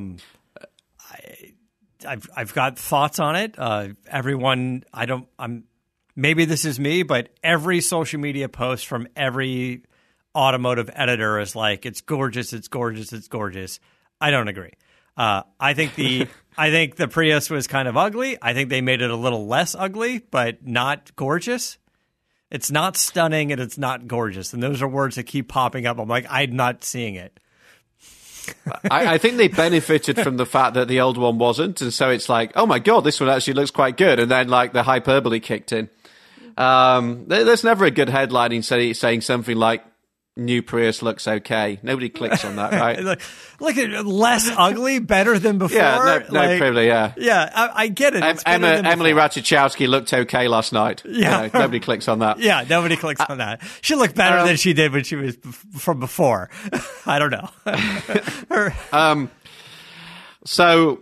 I've got thoughts on it. Everyone, maybe this is me, but every social media post from every automotive editor is like, it's gorgeous, it's gorgeous, it's gorgeous. I don't agree. I think the Prius was kind of ugly. I think they made it a little less ugly, but not gorgeous. It's not stunning and it's not gorgeous. And those are words that keep popping up. I'm like, I'm not seeing it. I think they benefited from the fact that the old one wasn't. And so it's like, oh my God, this one actually looks quite good. And then like the hyperbole kicked in. There's never a good headline saying something like, new Prius looks okay. Nobody clicks on that, right? Look at less ugly, better than before. Yeah, no privilege, yeah. Yeah, I get it. Emily Ratajkowski looked okay last night. Yeah. Nobody clicks on that. Yeah, nobody clicks on that. She looked better than she did when she was from before. I don't know. So,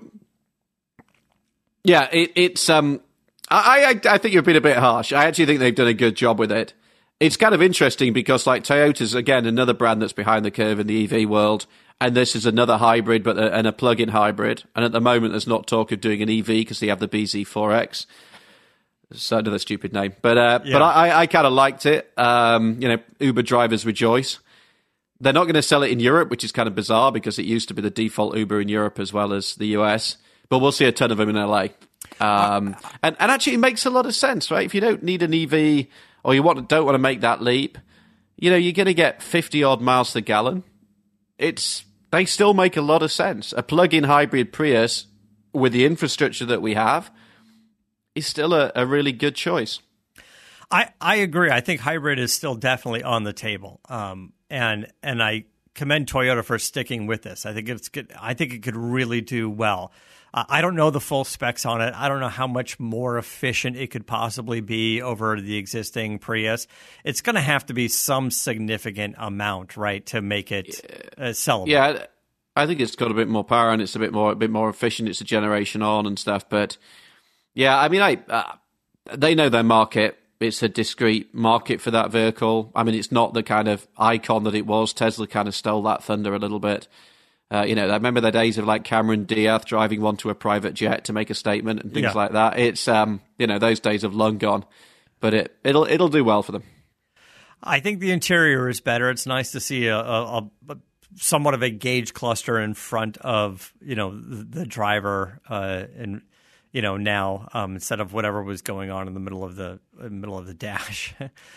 yeah, it's I think you've been a bit harsh. I actually think they've done a good job with it. It's kind of interesting because, like, Toyota's, again, another brand that's behind the curve in the EV world, and this is another hybrid, and a plug-in hybrid. And at the moment, there's not talk of doing an EV because they have the BZ4X. It's another stupid name. But I kind of liked it. Uber drivers rejoice. They're not going to sell it in Europe, which is kind of bizarre because it used to be the default Uber in Europe as well as the US. But we'll see a ton of them in LA. And actually, it makes a lot of sense, right? If you don't need an EV or you don't want to make that leap, you're going to get 50-odd miles to the gallon. They still make a lot of sense. A plug-in hybrid Prius with the infrastructure that we have is still a really good choice. I agree. I think hybrid is still definitely on the table. And I commend Toyota for sticking with this. I think it's good. I think it could really do well. I don't know the full specs on it. I don't know how much more efficient it could possibly be over the existing Prius. It's going to have to be some significant amount, right, to make it sellable. Yeah, I think it's got a bit more power and it's a bit more efficient. It's a generation on and stuff. But yeah, I mean, they know their market. It's a discrete market for that vehicle. I mean, it's not the kind of icon that it was. Tesla kind of stole that thunder a little bit. I remember the days of like Cameron Diaz driving one to a private jet to make a statement and things like that. It's those days have long gone, but it'll do well for them. I think the interior is better. It's nice to see a somewhat of a gauge cluster in front of the driver and now instead of whatever was going on in the middle of the dash.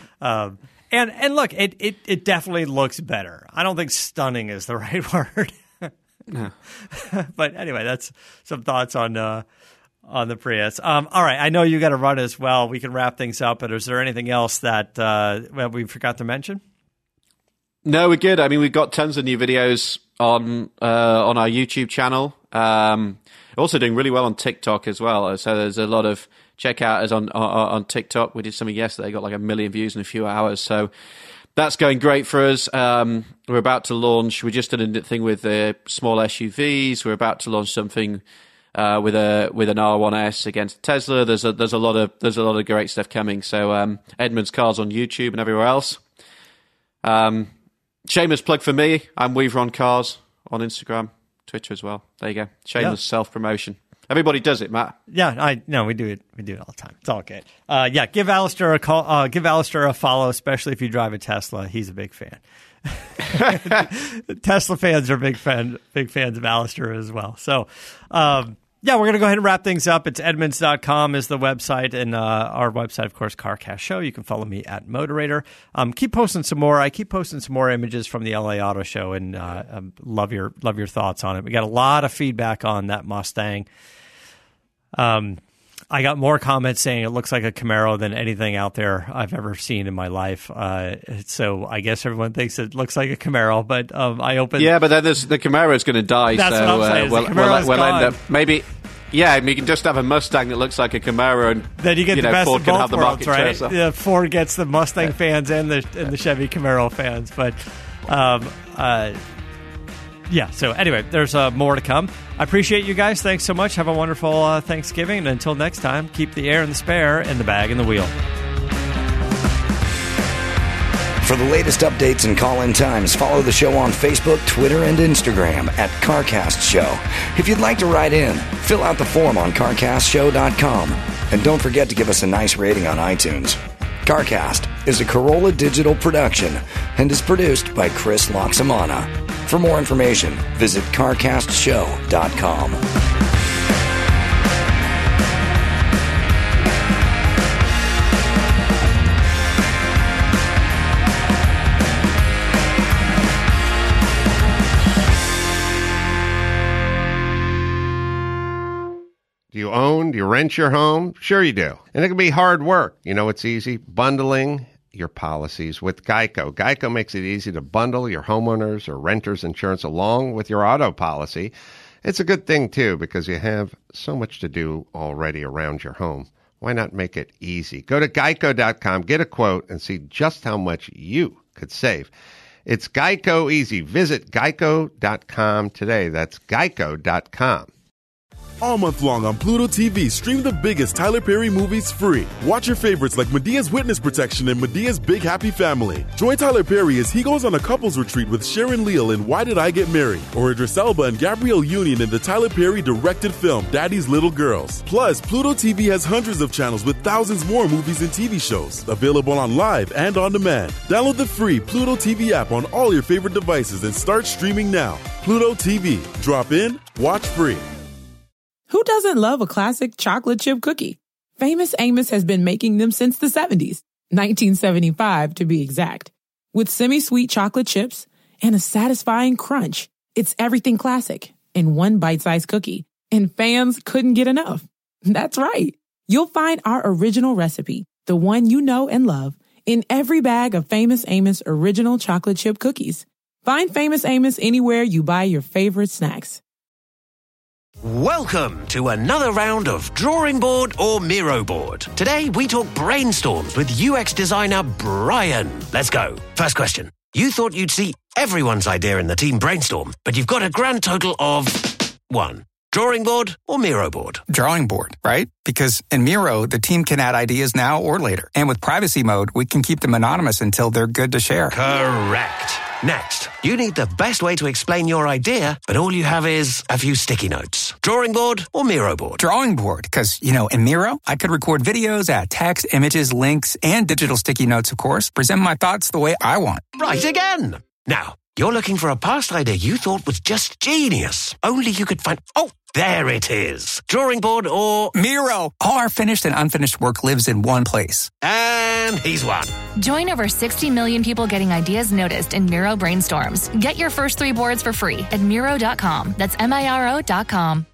And look, it definitely looks better. I don't think stunning is the right word. No. But anyway, that's some thoughts on the Prius. All right, I know you got to run as well. We can wrap things up, but is there anything else that we forgot to mention? No, we're good. I mean, we've got tons of new videos on our YouTube channel. Also doing really well on TikTok as well. So there's a lot of check out us on TikTok. We did something yesterday, got like 1 million views in a few hours. So that's going great for us. We're about to launch. We just did a thing with small SUVs. We're about to launch something with an R1S against Tesla. There's a lot of great stuff coming. So Edmunds Cars on YouTube and everywhere else. Shameless plug for me. I'm Weaver on Cars on Instagram, Twitter as well. There you go. Shameless self-promotion. Everybody does it, Matt. Yeah, we do it. We do it all the time. It's all good. Give Alistair a call. Give Alistair a follow, especially if you drive a Tesla. He's a big fan. Tesla fans are big fans of Alistair as well. So, we're going to go ahead and wrap things up. It's Edmunds.com is the website, and our website, of course, CarCast Show. You can follow me at Moderator. Keep posting some more. I keep posting some more images from the LA Auto Show, and love your thoughts on it. We got a lot of feedback on that Mustang. I got more comments saying it looks like a Camaro than anything out there I've ever seen in my life. So I guess everyone thinks it looks like a Camaro, but I opened... Yeah, but then the Camaro's going to die. That's what I'm saying. We'll end up... Maybe... Yeah, you can just have a Mustang that looks like a Camaro, and then you get the best Ford of both can have the worlds, market right? share. Ford gets the Mustang fans and the Chevy Camaro fans, but so anyway, there's more to come. I appreciate you guys. Thanks so much. Have a wonderful Thanksgiving, and until next time, keep the air in the spare and the bag in the wheel. For the latest updates and call-in times, follow the show on Facebook, Twitter, and Instagram at CarCast Show. If you'd like to write in, fill out the form on CarCastShow.com. And don't forget to give us a nice rating on iTunes. CarCast is a Corolla Digital production and is produced by Chris Loxamana. For more information, visit CarCastShow.com. Do you own? Do you rent your home? Sure you do. And it can be hard work. You know it's easy? Bundling your policies with Geico. Geico makes it easy to bundle your homeowners or renters insurance along with your auto policy. It's a good thing, too, because you have so much to do already around your home. Why not make it easy? Go to geico.com, get a quote, and see just how much you could save. It's Geico easy. Visit geico.com today. That's geico.com. All month long on Pluto TV, stream the biggest Tyler Perry movies free. Watch your favorites like Medea's Witness Protection and Medea's Big Happy Family. Join Tyler Perry as he goes on a couples retreat with Sharon Leal in Why Did I Get Married? Or Idris Elba and Gabrielle Union in the Tyler Perry directed film Daddy's Little Girls. Plus, Pluto TV has hundreds of channels with thousands more movies and TV shows. Available on live and on demand. Download the free Pluto TV app on all your favorite devices and start streaming now. Pluto TV. Drop in, watch free. Who doesn't love a classic chocolate chip cookie? Famous Amos has been making them since the 70s, 1975 to be exact. With semi-sweet chocolate chips and a satisfying crunch, it's everything classic in one bite-sized cookie, and fans couldn't get enough. That's right. You'll find our original recipe, the one you know and love, in every bag of Famous Amos original chocolate chip cookies. Find Famous Amos anywhere you buy your favorite snacks. Welcome to another round of Drawing Board or Miro Board. Today we talk brainstorms with UX designer Brian. Let's go. First question. You thought you'd see everyone's idea in the team brainstorm, but you've got a grand total of 1. Drawing board or Miro board? Drawing board, right? Because in Miro, the team can add ideas now or later. And with privacy mode, we can keep them anonymous until they're good to share. Correct. Next, you need the best way to explain your idea, but all you have is a few sticky notes. Drawing board or Miro board? Drawing board, because, in Miro, I could record videos, add text, images, links, and digital sticky notes, of course, present my thoughts the way I want. Right again. Now, you're looking for a past idea you thought was just genius. Only you could find... Oh, there it is. Drawing board or... Miro. All our finished and unfinished work lives in one place. And he's won. Join over 60 million people getting ideas noticed in Miro brainstorms. Get your first 3 boards for free at Miro.com. That's Miro.com.